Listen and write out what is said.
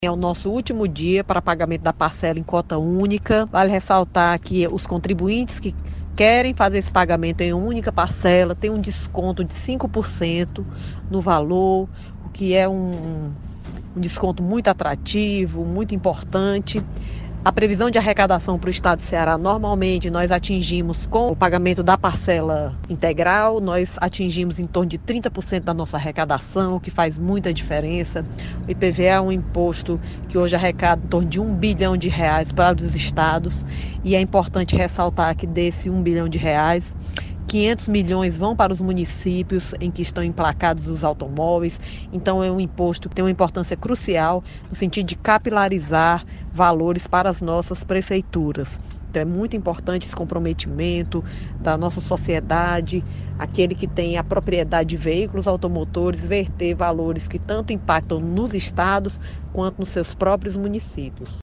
É o nosso último dia para pagamento da parcela em cota única. Vale ressaltar que os contribuintes que querem fazer esse pagamento em única parcela têm um desconto de 5% no valor, o que é um desconto muito atrativo, muito importante. A previsão de arrecadação para o estado do Ceará, normalmente nós atingimos com o pagamento da parcela integral, nós atingimos em torno de 30% da nossa arrecadação, o que faz muita diferença. O IPVA é um imposto que hoje arrecada em torno de R$ 1 bilhão para os estados, e é importante ressaltar que desse R$ 1 bilhão, 500 milhões vão para os municípios em que estão emplacados os automóveis. Então é um imposto que tem uma importância crucial no sentido de capilarizar valores para as nossas prefeituras. Então é muito importante esse comprometimento da nossa sociedade, aquele que tem a propriedade de veículos automotores, verter valores que tanto impactam nos estados quanto nos seus próprios municípios.